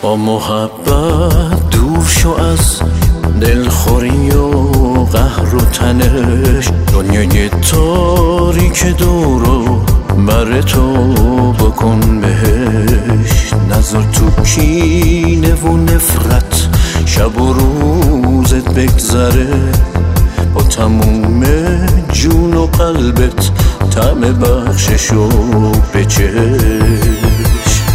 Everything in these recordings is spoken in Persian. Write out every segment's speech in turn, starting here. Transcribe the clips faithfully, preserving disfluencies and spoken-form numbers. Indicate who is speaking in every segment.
Speaker 1: با محبت دور شو از دلخوری و قهر و تنش، دنیای تاریک دورو بر تو بکن بهش. نذار تو کینه و نفرت شب و روزت بگذره، با تموم جون و قلبت طعم بخششو بچش.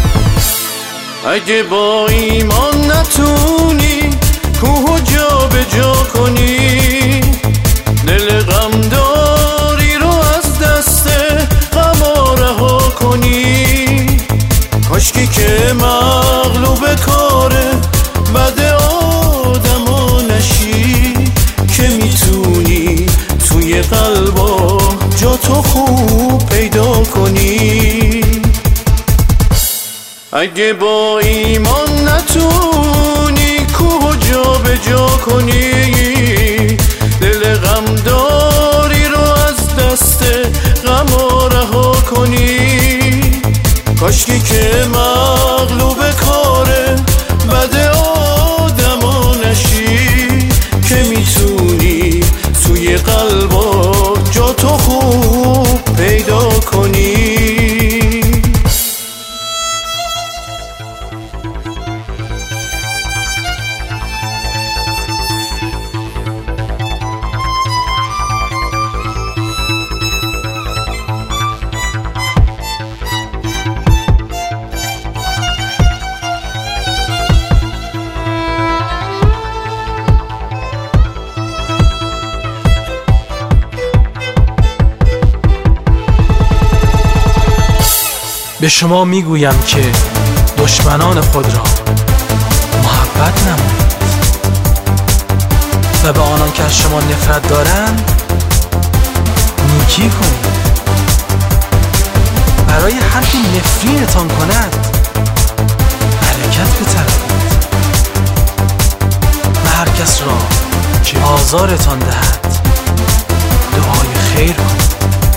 Speaker 1: اگه با ایمان نتونی کوه جا به جا کنی، دل غمداری رو از دست غم رها کنی، کاشکی که مغلوب کاره بد آدما نشی، که میتونی توی قلبا جا تو خوب پیدا کنی. اگه با ایمان نتونی کوه جا به جا کنی، دل غمداری رو از دست غم رها کنی، کاشکی که مغلوب کاره بد آدما نشی، که میتونی توی قلبا جا تو خوب پیدا کنی.
Speaker 2: به شما میگویم که دشمنان خود را محبت نمایید و به آنان که از شما نفرت دارند نیکی کنید. برای هر که نفرینتان کند حرکت بطلبید و هر کس را که آزارتان دهد دعای خیر کنید.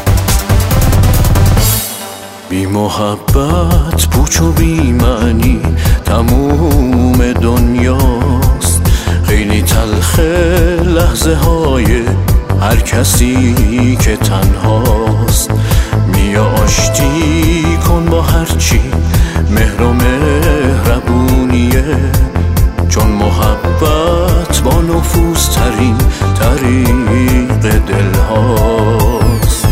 Speaker 1: بی محبت پوچ و بی معنی تموم دنیاست، خیلی تلخه لحظه های هر کسی که تنهاست. بیا آشتی کن با هرچی مهر و مهربونیه، چون محبت با نفوذ ترین طریق دلهاست.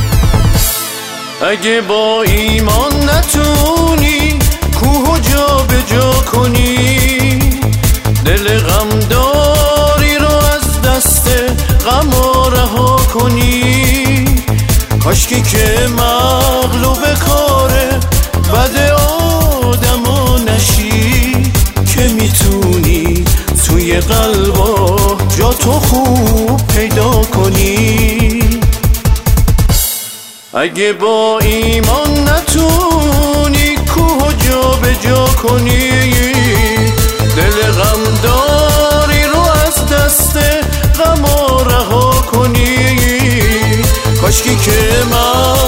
Speaker 1: اگه با ایمان نتونی کوه جا به جا کنی، دل غمداری رو از دست غم رها کنی، کاشکی که مغلوب کاره بد آدما نشی، که میتونی توی قلبا جا تو خوب پیدا کنی. اگه با ایمان نتونی کوه جا به جا کنی، دل غمداری رو از دست غم رها کنی، کاشکی که من